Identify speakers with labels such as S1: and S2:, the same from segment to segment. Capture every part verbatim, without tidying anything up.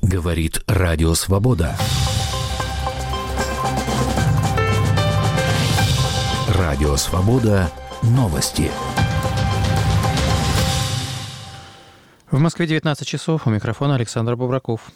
S1: Говорит Радио Свобода. Радио Свобода. Новости.
S2: В Москве девятнадцать часов. У микрофона Александр Бубраков.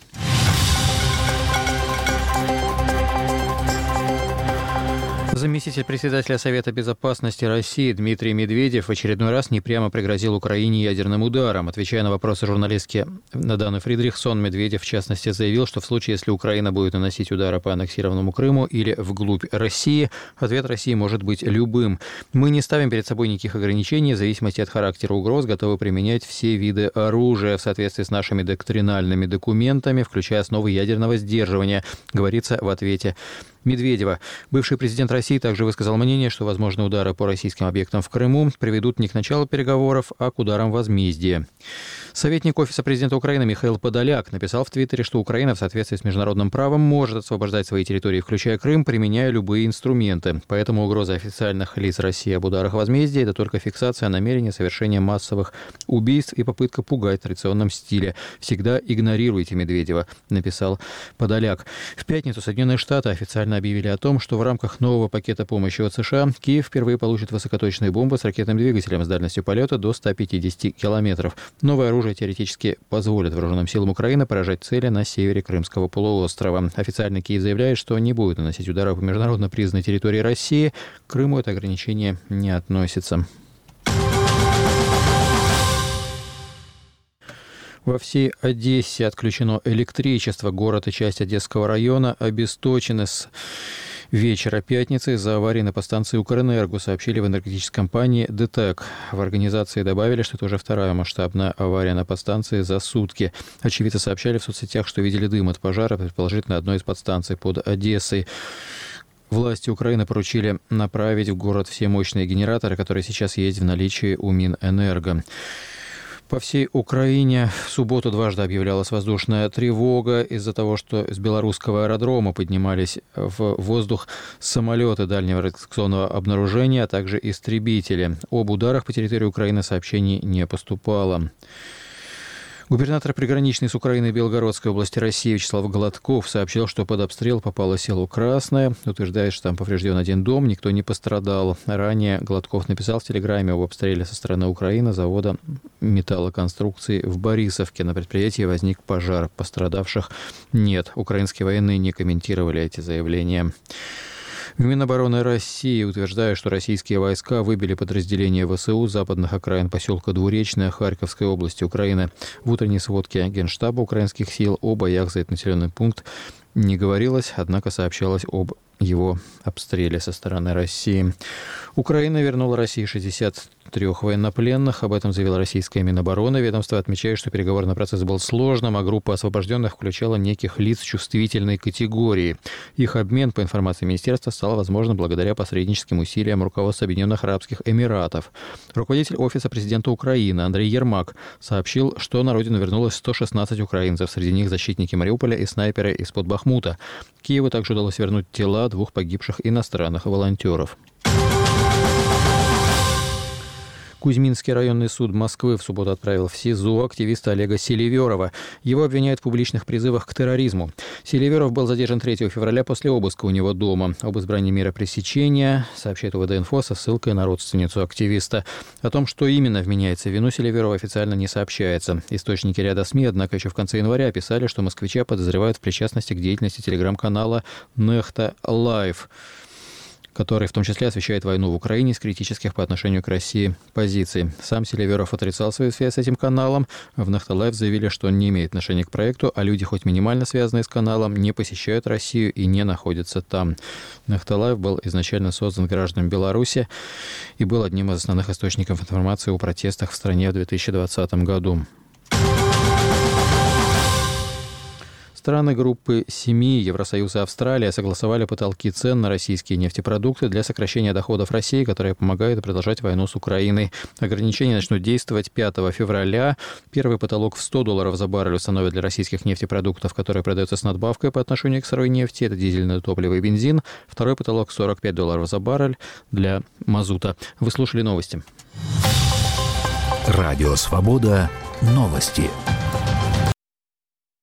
S2: Заместитель председателя Совета безопасности России Дмитрий Медведев в очередной раз непрямо пригрозил Украине ядерным ударом. Отвечая на вопросы журналистки Наданы Фридрихсон, Медведев в частности заявил, что в случае, если Украина будет наносить удары по аннексированному Крыму или вглубь России, ответ России может быть любым. Мы не ставим перед собой никаких ограничений, в зависимости от характера угроз, готовы применять все виды оружия в соответствии с нашими доктринальными документами, включая основы ядерного сдерживания, говорится в ответе Медведева. Бывший президент России также высказал мнение, что возможные удары по российским объектам в Крыму приведут не к началу переговоров, а к ударам возмездия. Советник Офиса президента Украины Михаил Подоляк написал в Твиттере, что Украина в соответствии с международным правом может освобождать свои территории, включая Крым, применяя любые инструменты. Поэтому угроза официальных лиц России об ударах возмездия – это только фиксация намерения совершения массовых убийств и попытка пугать в традиционном стиле. «Всегда игнорируйте Медведева», написал Подоляк. В пятницу Соединенные Штаты официально объявили о том, что в рамках нового пакета помощи от США Киев впервые получит высокоточные бомбы с ракетным двигателем с дальностью полета до ста пятидесяти километров. Новое оружие теоретически позволит вооруженным силам Украины поражать цели на севере Крымского полуострова. Официально Киев заявляет, что не будет наносить удары по международно признанной территории России. К Крыму это ограничение не относится. Во всей Одессе отключено электричество. Город и часть Одесского района обесточены с вечера пятницы из-за аварии на подстанции «Укрэнерго», сообщили в энергетической компании «ДТЭК». В организации добавили, что это уже вторая масштабная авария на подстанции за сутки. Очевидцы сообщали в соцсетях, что видели дым от пожара, предположительно, одной из подстанций под Одессой. Власти Украины поручили направить в город все мощные генераторы, которые сейчас есть в наличии у Минэнерго. По всей Украине в субботу дважды объявлялась воздушная тревога из-за того, что с белорусского аэродрома поднимались в воздух самолеты дальнего радиационного обнаружения, а также истребители. Об ударах по территории Украины сообщений не поступало. Губернатор приграничной с Украиной Белгородской области России Вячеслав Гладков сообщил, что под обстрел попало село Красное. Утверждает, что там поврежден один дом, никто не пострадал. Ранее Гладков написал в Телеграме об обстреле со стороны Украины завода металлоконструкции в Борисовке. На предприятии возник пожар. Пострадавших нет. Украинские военные не комментировали эти заявления. В Минобороны России утверждают, что российские войска выбили подразделения ВСУ с западных окраин поселка Двуречное Харьковской области Украины. В утренней сводке Генштаба украинских сил о боях за этот населенный пункт не говорилось, однако сообщалось об его обстреле со стороны России. Украина вернула России шестьдесят трех военнопленных. Об этом заявила российская Минобороны. Ведомство отмечает, что переговорный процесс был сложным, а группа освобожденных включала неких лиц чувствительной категории. Их обмен, по информации министерства, стал возможным благодаря посредническим усилиям руководства Объединенных Арабских Эмиратов. Руководитель Офиса президента Украины Андрей Ермак сообщил, что на родину вернулось сто шестнадцать украинцев. Среди них защитники Мариуполя и снайперы из-под Бахмута. Киеву также удалось вернуть тела двух погибших иностранных волонтеров. Кузьминский районный суд Москвы в субботу отправил в СИЗО активиста Олега Селиверова. Его обвиняют в публичных призывах к терроризму. Селиверов был задержан третьего февраля после обыска у него дома. Об избрании меры пресечения сообщает УВД-инфо со ссылкой на родственницу активиста. О том, что именно вменяется в вину Селиверова, официально не сообщается. Источники ряда СМИ, однако, еще в конце января писали, что москвича подозревают в причастности к деятельности телеграм-канала «Нехта Лайв», который в том числе освещает войну в Украине с критических по отношению к России позиций. Сам Селиверов отрицал свою связь с этим каналом. В Нехта Лайв заявили, что он не имеет отношения к проекту, а люди, хоть минимально связанные с каналом, не посещают Россию и не находятся там. Нехта Лайв был изначально создан гражданами Беларуси и был одним из основных источников информации о протестах в стране в две тысячи двадцатом году. Страны группы семи Евросоюз и Австралия согласовали потолки цен на российские нефтепродукты для сокращения доходов России, которые помогают продолжать войну с Украиной. Ограничения начнут действовать пятого февраля. Первый потолок в сто долларов за баррель установят для российских нефтепродуктов, которые продаются с надбавкой по отношению к сырой нефти. Это дизельное топливо и бензин. Второй потолок сорок пять долларов за баррель для мазута. Вы слушали новости.
S1: Радио Свобода. Новости.